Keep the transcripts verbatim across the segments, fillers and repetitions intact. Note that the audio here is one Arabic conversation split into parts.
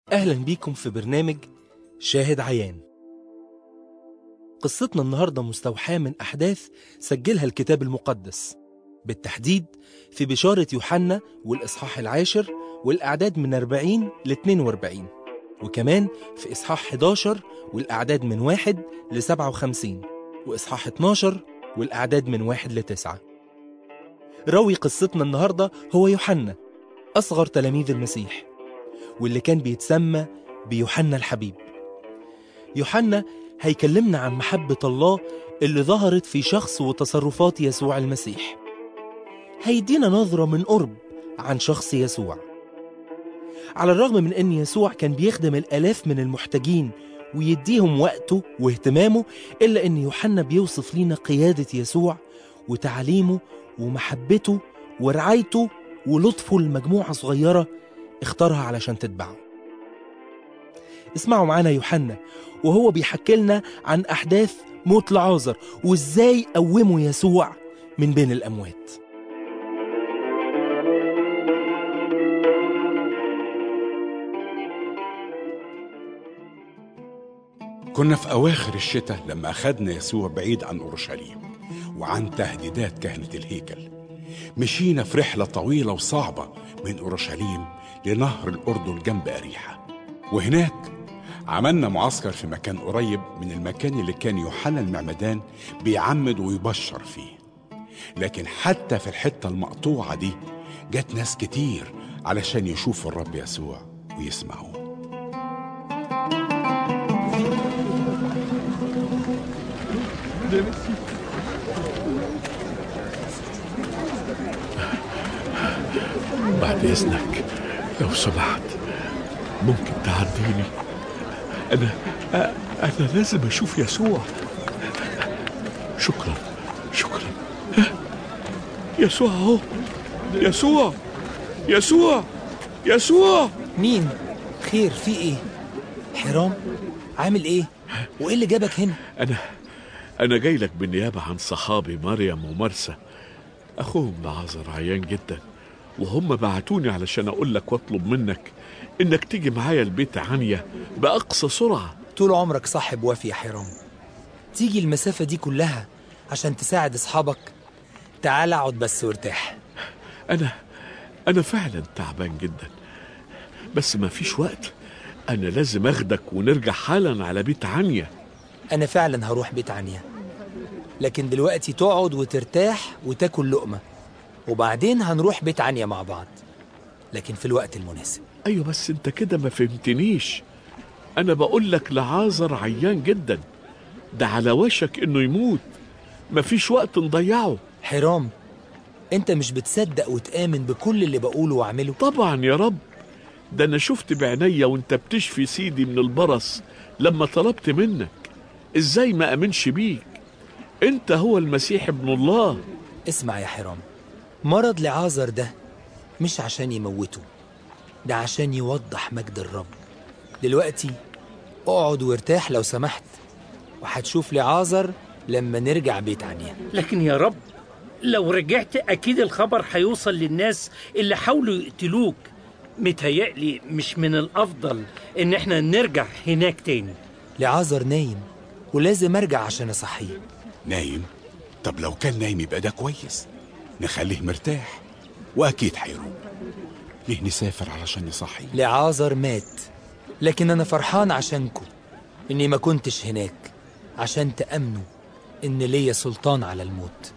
أهلا بيكم في برنامج شاهد عيان. قصتنا النهاردة مستوحاة من أحداث سجلها الكتاب المقدس، بالتحديد في بشارة يوحنا والإصحاح العاشر والأعداد من أربعين ل اثنين وأربعين، وكمان في إصحاح أحد عشر والأعداد من واحد ل سبعة وخمسين، وإصحاح اثناشر والأعداد من واحد ل تسعة. راوي قصتنا النهاردة هو يوحنا، أصغر تلاميذ المسيح، واللي كان بيتسمى بيوحنا الحبيب. يوحنا هيكلمنا عن محبة الله اللي ظهرت في شخص وتصرفات يسوع المسيح. هيدينا نظرة من قرب عن شخص يسوع. على الرغم من أن يسوع كان بيخدم الآلاف من المحتاجين ويديهم وقته واهتمامه، إلا أن يوحنا بيوصف لنا قيادة يسوع وتعليمه ومحبته ورعايته ولطفه لمجموعة صغيرة اختارها علشان تتبعه. اسمعوا معانا يوحنا وهو بيحكي لنا عن أحداث موت لعازر وإزاي قومه يسوع من بين الأموات. كنا في أواخر الشتاء لما أخذنا يسوع بعيد عن أورشليم وعن تهديدات كهنة الهيكل. مشينا في رحلة طويلة وصعبة من أورشليم لنهر الأردن جنب أريحة، وهناك عملنا معسكر في مكان قريب من المكان اللي كان يوحنا المعمدان بيعمد ويبشر فيه. لكن حتى في الحتة المقطوعة دي جات ناس كتير علشان يشوفوا الرب يسوع ويسمعوه. بعد إذنك لو سمحت ممكن تعديني؟ أنا أنا لازم أشوف يسوع. شكرا شكرا. يسوع أهو. يسوع يسوع يسوع. مين؟ خير، في إيه؟ حرام؟ عامل إيه؟ وإيه اللي جابك هنا؟ أنا أنا جاي لك بالنيابة عن صحابي مريم ومرسى، أخوهم لعازر عيان جدا، وهم بعتوني علشان أقول لك واطلب منك إنك تيجي معايا البيت عنيا بأقصى سرعة. طول عمرك صاحب وافي يا حرام، تيجي المسافة دي كلها عشان تساعد أصحابك؟ تعال اقعد بس وارتاح. أنا أنا فعلا تعبان جدا، بس ما فيش وقت. أنا لازم أخدك ونرجع حالا على بيت عنيا. أنا فعلا هروح بيت عنيا، لكن دلوقتي تقعد وترتاح وتاكل لقمة، وبعدين هنروح بيت عنيا مع بعض، لكن في الوقت المناسب. أيوة بس أنت كده ما فهمتنيش. أنا بقول لك لعازر عيان جدا، ده على وشك إنه يموت، مفيش وقت نضيعه. حرام، أنت مش بتصدق وتآمن بكل اللي بقوله وأعمله؟ طبعا يا رب، ده أنا شفت بعينيا وأنت بتشفي سيدي من البرص لما طلبت منك. إزاي ما أمنش بيك؟ أنت هو المسيح ابن الله. اسمع يا حرام، مرض لعازر ده مش عشان يموته، ده عشان يوضح مجد الرب. دلوقتي اقعد وارتاح لو سمحت، وهتشوف لعازر لما نرجع بيت عنيا. لكن يا رب لو رجعت أكيد الخبر هيوصل للناس اللي حاولوا يقتلوك. متهيألي مش من الأفضل إن احنا نرجع هناك تاني. لعازر نايم ولازم أرجع عشان أصحيه. نايم؟ طب لو كان نايم يبقى ده كويس، نخليه مرتاح وأكيد هيروق. ليه نسافر علشان نصحيه؟ لعازر مات، لكن أنا فرحان عشانكم إني ما كنتش هناك، عشان تأمنوا إن ليا سلطان على الموت.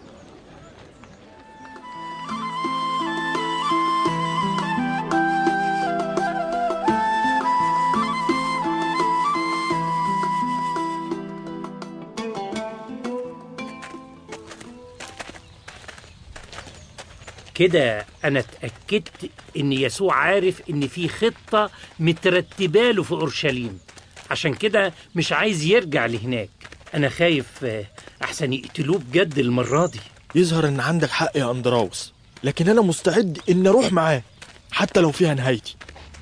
كده أنا اتأكدت إن يسوع عارف إن في خطة مترتبة له في أورشليم، عشان كده مش عايز يرجع لهناك. أنا خايف أحسن يقتلوه بجد المرة دي. يظهر إن عندك حق يا أندراوس، لكن أنا مستعد إن أروح معاه حتى لو فيها نهايتي.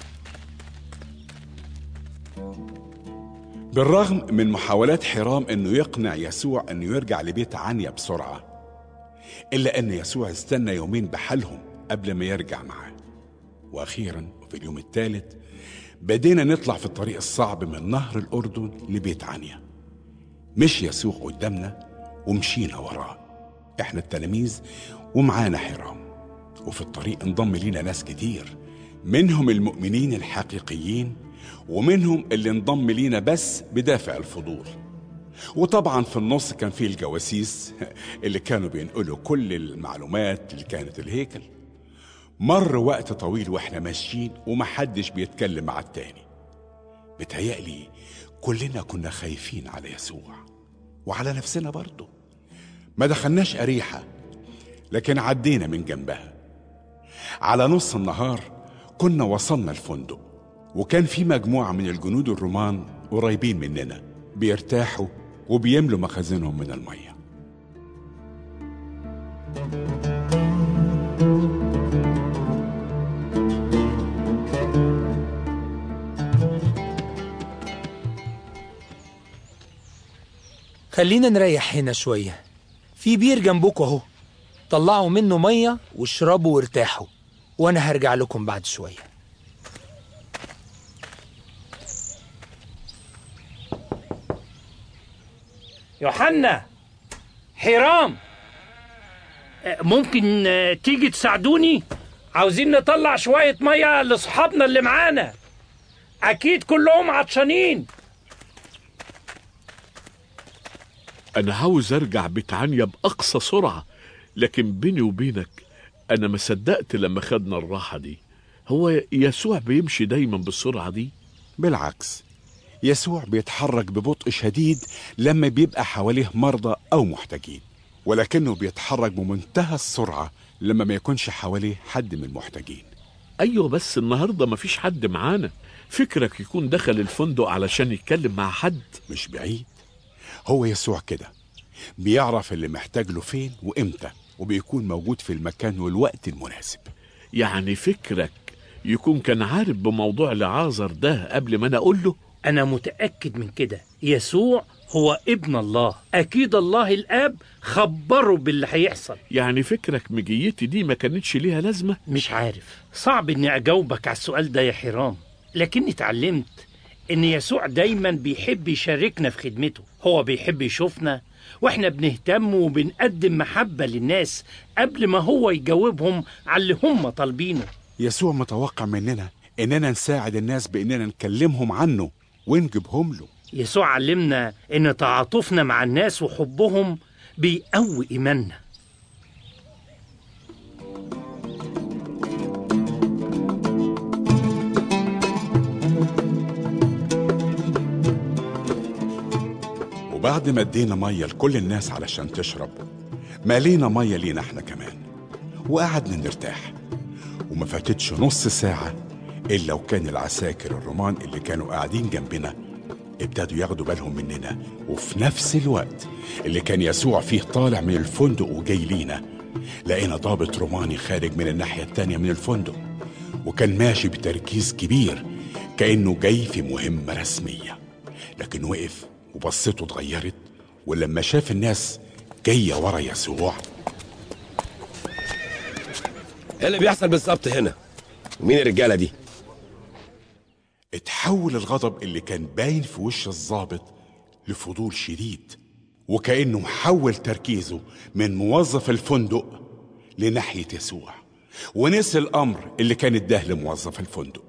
بالرغم من محاولات حرام إنه يقنع يسوع إنه يرجع لبيت عنيا بسرعة، إلا أن يسوع استنى يومين بحالهم قبل ما يرجع معاه. وأخيرا في اليوم الثالث بدينا نطلع في الطريق الصعب من نهر الأردن لبيت عنيا. مشي يسوع قدامنا ومشينا وراه احنا التلاميذ ومعانا حرام. وفي الطريق انضم لينا ناس كتير، منهم المؤمنين الحقيقيين ومنهم اللي انضم لينا بس بدافع الفضول. وطبعا في النص كان فيه الجواسيس اللي كانوا بينقلوا كل المعلومات اللي كانت الهيكل. مر وقت طويل واحنا ماشيين ومحدش بيتكلم مع التاني. بتهيألي كلنا كنا خايفين على يسوع وعلى نفسنا برضه. ما دخلناش أريحة لكن عدينا من جنبها. على نص النهار كنا وصلنا الفندق، وكان في مجموعة من الجنود الرومان قريبين مننا بيرتاحوا وبيملوا مخازنهم من المية. خلينا نريح هنا شوية، في بير جنبكم اهو، طلعوا منه مية واشربوا وارتاحوا، وانا هرجع لكم بعد شوية. يوحنا، حرام، ممكن تيجي تساعدوني؟ عاوزين نطلع شوية مية لأصحابنا اللي معانا، أكيد كلهم عطشانين. أنا عاوز أرجع بيت عنيا بأقصى سرعة، لكن بيني وبينك أنا ما صدقت لما خدنا الراحة دي. هو يسوع بيمشي دايما بالسرعة دي؟ بالعكس، يسوع بيتحرك ببطء شديد لما بيبقى حواليه مرضى أو محتاجين، ولكنه بيتحرك بمنتهى السرعة لما ما يكونش حواليه حد من المحتاجين. أيوة، بس النهاردة ما فيش حد معانا. فكرك يكون دخل الفندق علشان يتكلم مع حد؟ مش بعيد. هو يسوع كده بيعرف اللي محتاج له فين وإمتى، وبيكون موجود في المكان والوقت المناسب. يعني فكرك يكون كان عارف بموضوع لعازر ده قبل ما أنا أقول له؟ أنا متأكد من كده. يسوع هو ابن الله، أكيد الله الآب خبره باللي هيحصل. يعني فكرك مجيتي دي ما كانتش ليها لازمة؟ مش عارف، صعب إني أجاوبك على السؤال ده يا حرام، لكني اتعلمت إن يسوع دايما بيحب يشاركنا في خدمته. هو بيحب يشوفنا وإحنا بنهتم وبنقدم محبة للناس قبل ما هو يجاوبهم على اللي هم طالبينه. يسوع متوقع مننا إننا نساعد الناس بإننا نكلمهم عنه ونجيبهم له. يسوع علمنا إن تعاطفنا مع الناس وحبهم بيقوي إيماننا. وبعد ما ادينا مية لكل الناس علشان تشرب، مالينا مية لينا احنا كمان، وقعدنا نرتاح. وما فاتتش نص ساعة إلا وكان العساكر الرومان اللي كانوا قاعدين جنبنا ابتدوا ياخدوا بالهم مننا. وفي نفس الوقت اللي كان يسوع فيه طالع من الفندق وجاي لينا، لقينا ضابط روماني خارج من الناحية التانية من الفندق، وكان ماشي بتركيز كبير كأنه جاي في مهمة رسمية. لكن وقف وبصته اتغيرت، ولما شاف الناس جاية ورا يسوع: ايه اللي بيحصل بالظبط هنا؟ ومين الرجالة دي؟ اتحول الغضب اللي كان باين في وش الضابط لفضول شديد، وكأنه محول تركيزه من موظف الفندق لناحية يسوع، ونسي الأمر اللي كان اداه لموظف الفندق.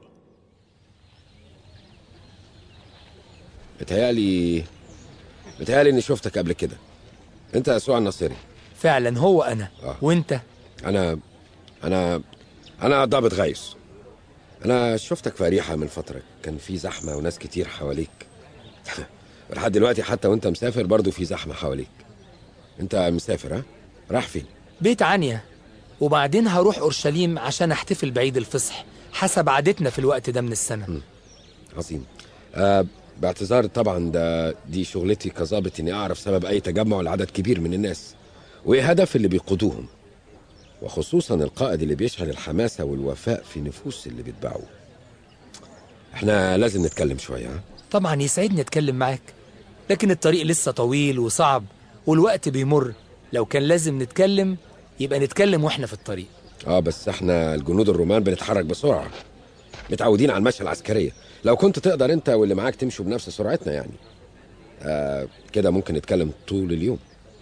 بتهيألي بتهيألي اني شفتك قبل كده. انت يسوع الناصري؟ فعلا هو أنا. آه. وانت؟ انا انا انا ضابط غيث. انا شفتك في أريحة من فترة، كان في زحمة وناس كتير حواليك. لحد دلوقتي حتى وانت مسافر برضو في زحمة حواليك. انت مسافر؟ ها؟ راح فين؟ بيت عنيا، وبعدين هروح أورشليم عشان احتفل بعيد الفصح حسب عادتنا في الوقت ده من السنة. م. عظيم. آه باعتذار طبعا، ده دي شغلتي كظابط اني اعرف سبب اي تجمع لعدد كبير من الناس وايه هدف اللي بيقودوهم، وخصوصا القائد اللي بيشعل الحماسة والوفاء في نفوس اللي بيتبعوه. احنا لازم نتكلم شوية. ها؟ طبعا يسعدني اتكلم معاك، لكن الطريق لسه طويل وصعب والوقت بيمر. لو كان لازم نتكلم يبقى نتكلم واحنا في الطريق. اه بس احنا الجنود الرومان بنتحرك بسرعة، متعودين على المشي العسكرية. لو كنت تقدر انت واللي معاك تمشوا بنفس سرعتنا يعني آه كده ممكن نتكلم طول اليوم.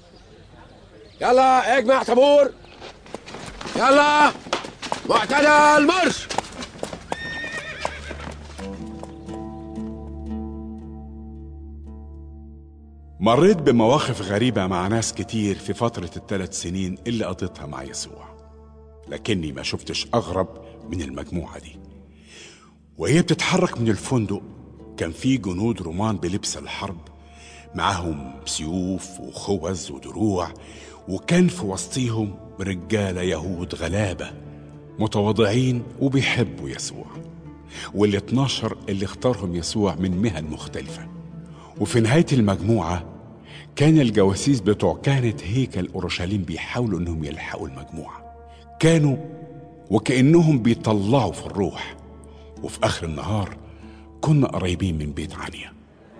يلا اجمع طابور، يلا معتدل مرش. مريت بمواقف غريبة مع ناس كتير في فترة الثلاث سنين اللي قضيتها مع يسوع، لكني ما شفتش أغرب من المجموعة دي. وهي بتتحرك من الفندق كان في جنود رومان بلبس الحرب، معاهم سيوف وخوذ ودروع، وكان في وسطيهم رجالة يهود غلابة متواضعين وبيحبوا يسوع، واللي اتناشر اللي اختارهم يسوع من مهن مختلفة. وفي نهاية المجموعة كان الجواسيس بتوع كهنة هيكل أورشليم بيحاولوا انهم يلحقوا المجموعة، كانوا وكأنهم بيطلعوا في الروح. وفي آخر النهار كنا قريبين من بيت عنيا.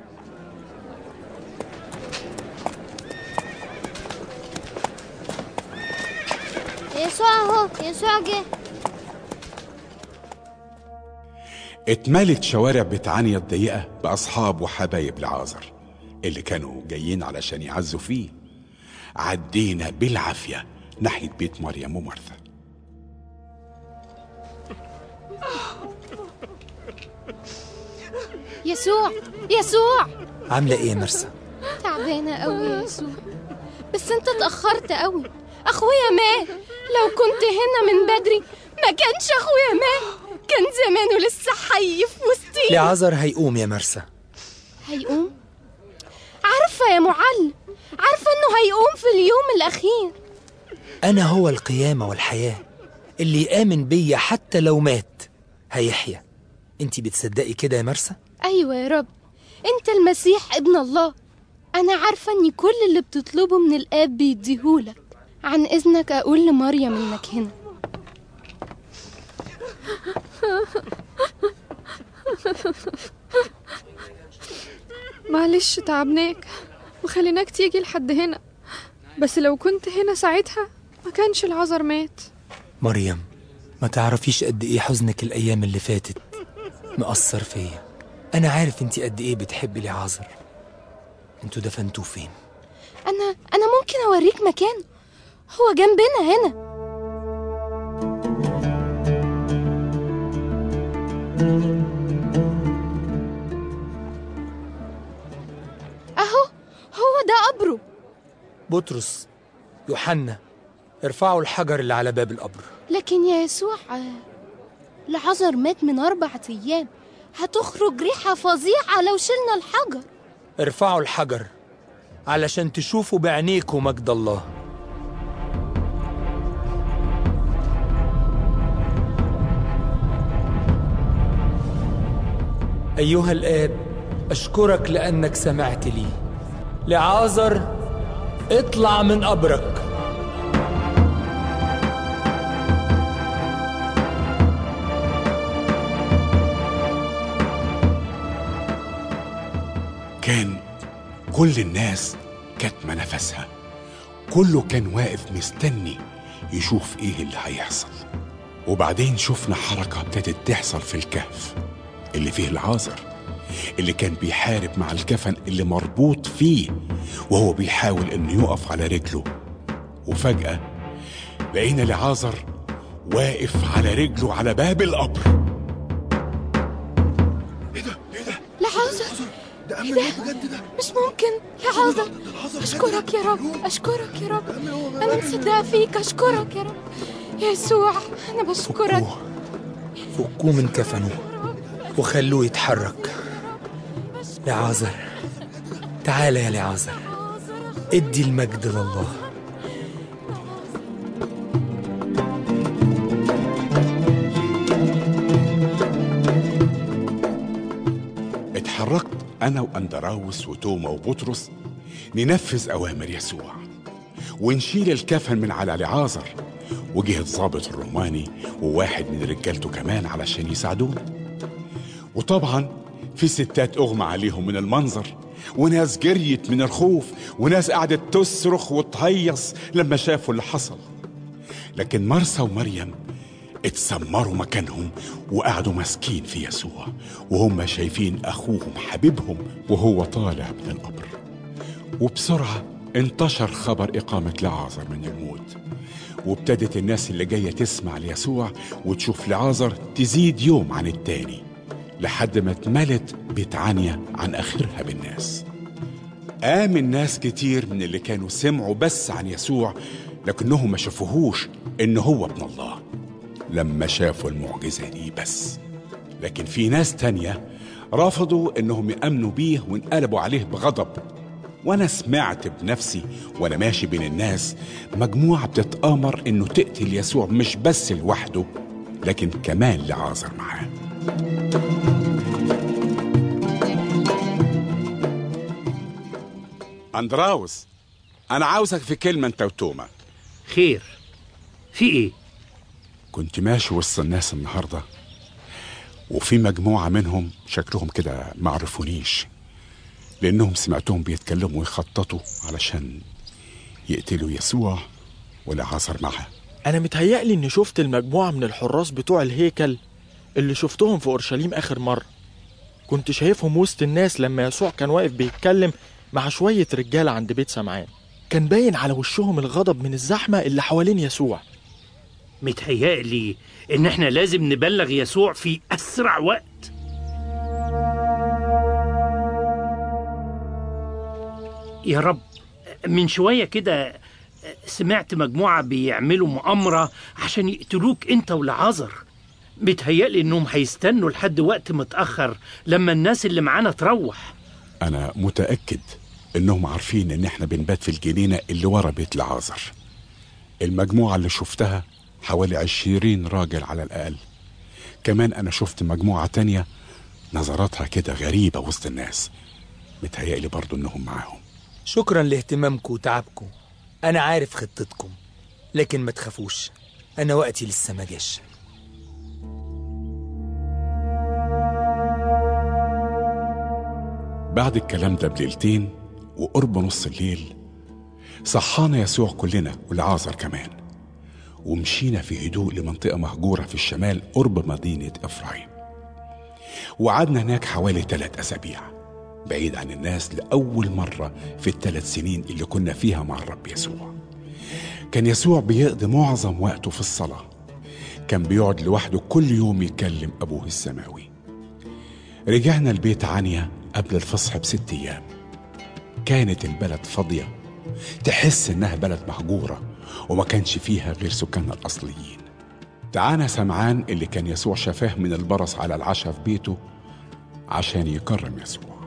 يسوع اهو، يسوع جه. اتملت شوارع بيت عنيا الضيقة بأصحاب وحبايب لعازر اللي كانوا جايين علشان يعزوا فيه. عدينا بالعافية ناحية بيت مريم ومرثا. يسوع يسوع عاملة ايه يا مرسى؟ تعبانة قوي يا يسوع، بس انت اتأخرت قوي. اخويا مات، لو كنت هنا من بدري ما كانش اخويا مات، كان زمانه لسه حي في وسطي. لعازر هيقوم يا مرسى. هيقوم؟ عارفة يا معلم، عارفة انه هيقوم في اليوم الاخير. أنا هو القيامة والحياة، اللي يآمن بيا حتى لو مات هيحيا. انتي بتصدقي كده يا مرسى؟ ايوه يا رب، انت المسيح ابن الله. انا عارفة اني كل اللي بتطلبه من الاب بيديهولك. عن اذنك اقول لمريم انك هنا. معلش تعبناك وخليناك تيجي لحد هنا، بس لو كنت هنا ساعتها ما كانش العذر مات. مريم، ما تعرفيش قد ايه حزنك الايام اللي فاتت مأثر فيا. انا عارف انتي قد ايه بتحبي لعازر. انتوا دفنتوه فين؟ انا انا ممكن اوريك مكان، هو جنبنا هنا. اهو هو ده قبره. بطرس، يوحنا، ارفعوا الحجر اللي على باب القبر. لكن يا يسوع، لعازر مات من أربعة أيام، هتخرج ريحة فظيعة لو شلنا الحجر. ارفعوا الحجر علشان تشوفوا بعينيكم مجد الله. أيها الآب، أشكرك لأنك سمعت لي. لعازر، اطلع من قبرك. كان كل الناس كاتمة نفسها، كله كان واقف مستني يشوف ايه اللي هيحصل. وبعدين شفنا حركة ابتدت تحصل في الكهف اللي فيه العازر، اللي كان بيحارب مع الكفن اللي مربوط فيه وهو بيحاول انه يقف على رجله. وفجأة لقينا لعازر واقف على رجله على باب القبر. ايه ده؟ ايه ده؟ لعازر ده أمل بجد، ده مش ممكن. لعازر، أشكرك يا رب، أشكرك يا رب، أنا مصدقة فيك. أشكرك يا رب يا يسوع، أنا بشكرك. فكوه فكوه من كفنه وخلوه يتحرك. لعازر، تعال يا لعازر، ادي المجد لله. اتحركت أنا وأندراوس وتوما وبطرس ننفذ أوامر يسوع ونشيل الكفن من على لعازر، وجه الضابط الروماني وواحد من رجالته كمان علشان يساعدونا. وطبعا في ستات أغمى عليهم من المنظر، وناس جريت من الخوف، وناس قعدت تصرخ وتهيص لما شافوا اللي حصل. لكن مرثا ومريم اتسمروا مكانهم وقعدوا ماسكين في يسوع وهم شايفين أخوهم حبيبهم وهو طالع من القبر. وبسرعة انتشر خبر إقامة لعازر من الموت، وابتدت الناس اللي جاية تسمع ليسوع وتشوف لعازر تزيد يوم عن التاني لحد ما اتملت بيت عنيا عن آخرها بالناس. آمن ناس كتير من اللي كانوا سمعوا بس عن يسوع لكنهم ما شافوهوش إن هو ابن الله لما شافوا المعجزة دي بس. لكن في ناس تانية رفضوا إنهم يأمنوا بيه وانقلبوا عليه بغضب. وأنا سمعت بنفسي وأنا ماشي بين الناس مجموعة بتتآمر إنه تقتل يسوع مش بس لوحده لكن كمان لعازر معاه. أندراوس، أنا عاوزك في كلمة أنت وتوما. خير، في إيه؟ كنت ماشي وسط الناس النهاردة وفي مجموعة منهم شكلهم كده ما عرفونيش لأنهم سمعتهم بيتكلموا ويخططوا علشان يقتلوا يسوع ولعازر معاه. أنا متهيألي إني شفت المجموعة من الحراس بتوع الهيكل اللي شفتهم في أورشليم آخر مرة. كنت شايفهم وسط الناس لما يسوع كان واقف بيتكلم مع شوية رجالة عند بيت سمعان. كان باين على وشهم الغضب من الزحمة اللي حوالين يسوع. متهيألي إن إحنا لازم نبلغ يسوع في أسرع وقت. يا رب، من شوية كده سمعت مجموعة بيعملوا مؤامرة عشان يقتلوك أنت ولعازر. متهيألي إنهم هيستنوا لحد وقت متأخر لما الناس اللي معانا تروح. أنا متأكد إنهم عارفين إن إحنا بنبات في الجنينة اللي ورا بيت لعازر. المجموعة اللي شفتها حوالي عشرين راجل على الأقل. كمان أنا شفت مجموعة تانية نظراتها كده غريبة وسط الناس. متهيألي برضو إنهم معاهم. شكرا لاهتمامكم وتعبكم. أنا عارف خطتكم لكن ما تخافوش، أنا وقتي لسه ما جاش. بعد الكلام ده بليلتين وقرب نص الليل صحانا يسوع كلنا والعازر كمان، ومشينا في هدوء لمنطقة مهجورة في الشمال قرب مدينة إفرايم. وقعدنا هناك حوالي ثلاث أسابيع بعيد عن الناس لأول مرة في الثلاث سنين اللي كنا فيها مع الرب يسوع. كان يسوع بيقضي معظم وقته في الصلاة. كان بيقعد لوحده كل يوم يكلم أبوه السماوي. رجعنا البيت عنيا قبل الفصح بست أيام. كانت البلد فاضية، تحس إنها بلد مهجورة وما كانش فيها غير سكانها الأصليين. تعانا سمعان اللي كان يسوع شافاه من البرص على العشاء في بيته عشان يكرم يسوع.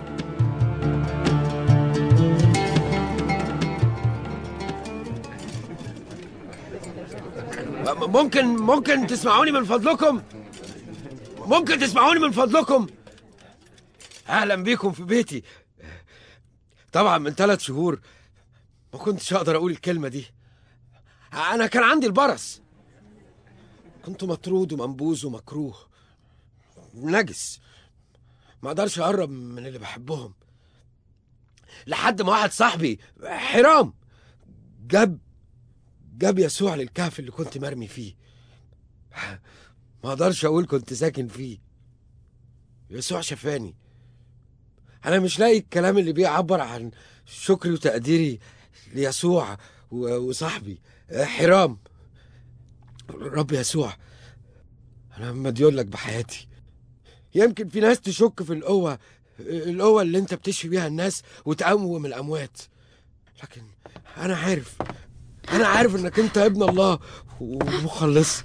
ممكن ممكن تسمعوني من فضلكم؟ ممكن تسمعوني من فضلكم؟ أهلا بيكم في بيتي. طبعا من ثلاث شهور ما كنتش أقدر أقول الكلمة دي. أنا كان عندي البرص، كنت مطرود ومنبوذ ومكروه نجس، ما أقدرش أقرب من اللي بحبهم. لحد ما واحد صاحبي حرام جاب جاب يسوع للكهف اللي كنت مرمي فيه. ما أقدرش أقول كنت ساكن فيه. يسوع شفاني. أنا مش لاقي الكلام اللي بيعبر عن شكري وتقديري ليسوع وصاحبي حرام. رب يسوع، أنا مديون لك بحياتي. يمكن في ناس تشك في القوة القوة اللي انت بتشفي بيها الناس وتقوم الأموات، لكن أنا عارف أنا عارف إنك أنت ابن الله ومخلصي.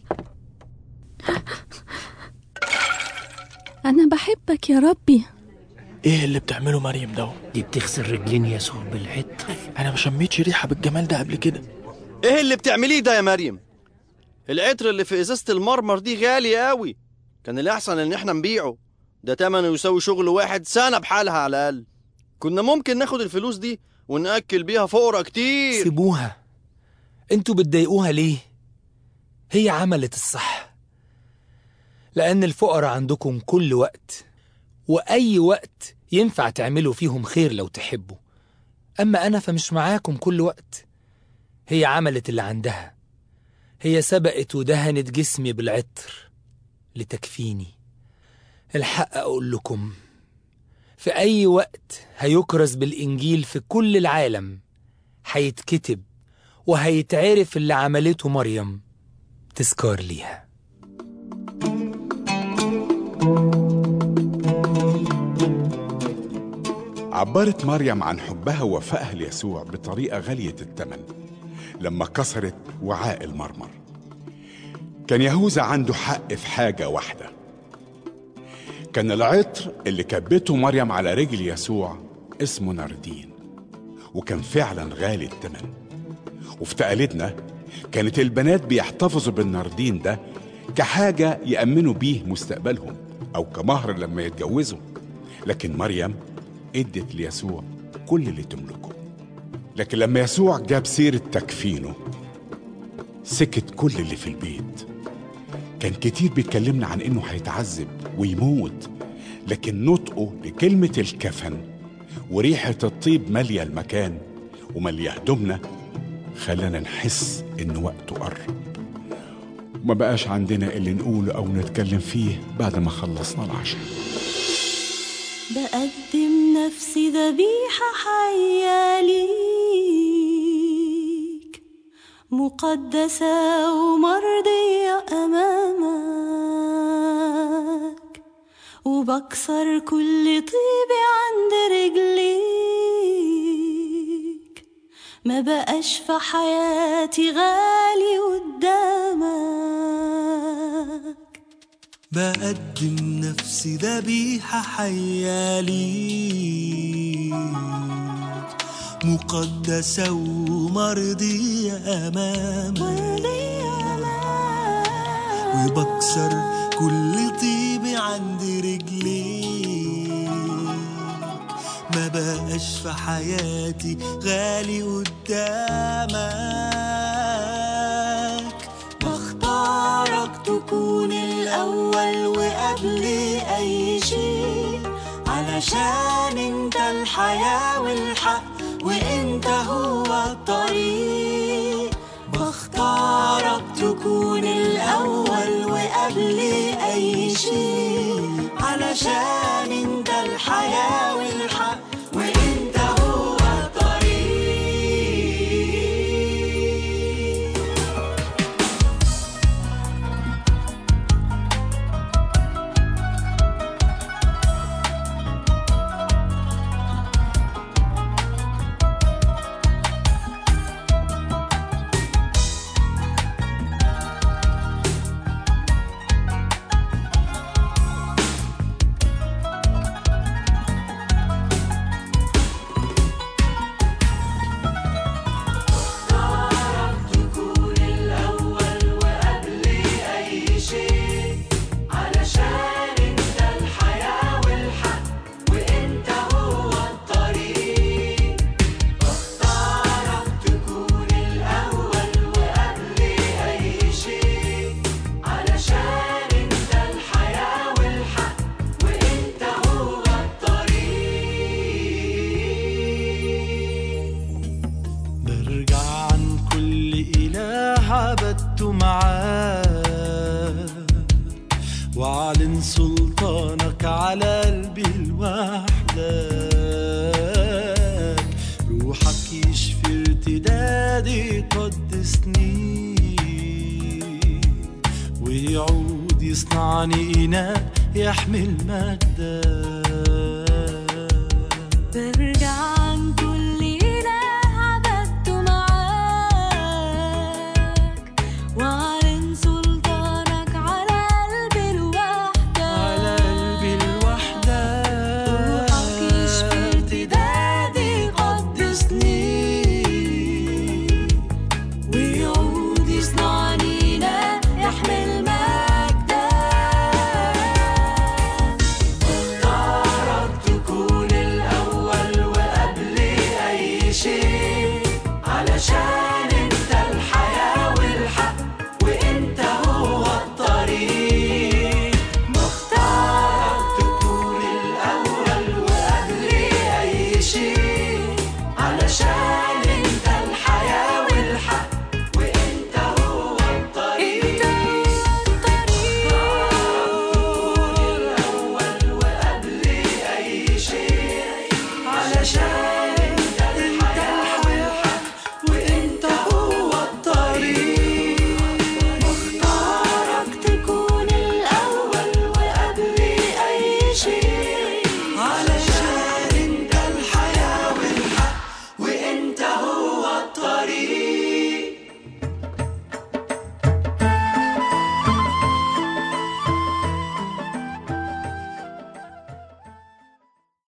أنا بحبك يا ربي. إيه اللي بتعمله مريم ده؟ دي بتغسل رجلين يسوع بالعطر. أنا ما شميتش ريحة بالجمال ده قبل كده. إيه اللي بتعمليه ده يا مريم؟ العطر اللي في إزازة المرمر دي غالي قوي، كان الأحسن إن إحنا نبيعه، ده تمنه يساوي شغل واحد سنة بحالها على الأقل. كنا ممكن ناخد الفلوس دي ونأكل بيها فقراء كتير. سيبوها، انتوا بتضايقوها ليه؟ هي عملت الصح، لأن الفقراء عندكم كل وقت، وأي وقت ينفع تعملوا فيهم خير لو تحبوا. أما أنا فمش معاكم كل وقت. هي عملت اللي عندها، هي سبقت ودهنت جسمي بالعطر لتكفيني. الحق أقول لكم، في أي وقت هيكرز بالإنجيل في كل العالم هيتكتب وهيتعرف اللي عملته مريم تذكار ليها. عبرت مريم عن حبها ووفائها ليسوع بطريقة غالية الثمن لما كسرت وعاء المرمر. كان يهوذا عنده حق في حاجة واحدة، كان العطر اللي كبته مريم على رجل يسوع اسمه ناردين، وكان فعلا غالي الثمن. وفي تقاليدنا كانت البنات بيحتفظوا بالناردين ده كحاجة يأمنوا بيه مستقبلهم أو كمهر لما يتجوزوا، لكن مريم ادت ليسوع كل اللي تملكه. لكن لما يسوع جاب سيرة تكفينه سكت كل اللي في البيت. كان كتير بيتكلمنا عن انه هيتعذب ويموت، لكن نطقه لكلمة الكفن وريحة الطيب مالية المكان ومالية هدومنا خلانا نحس ان وقته قرب. وما بقاش عندنا اللي نقوله او نتكلم فيه بعد ما خلصنا العشاء. بقدم نفسي ذبيحة حية ليك، مقدسة ومرضية أمامك، وبكسر كل طيبي عند رجليك. ما بقاش في حياتي غالي قدامك. بقدم نفسي ذبيحة حية ليك، مقدسة ومرضية أمامك، وبكسر كل طيبي عند رجليك. ما بقاش في حياتي غالي قدامك. بختارك تكون الأول وقبل أي شيء، علشان انت الحياة والحق وانت هو الطريق. بختارك تكون الأول وقبل أي شيء، علشان انت الحياة والحق وانت هو الطريق. واعلن سلطانك على قلبي لوحدك. روحك يشفي ارتدادي يقدسني، ويعود يصنعني إناء يحمل مجدك.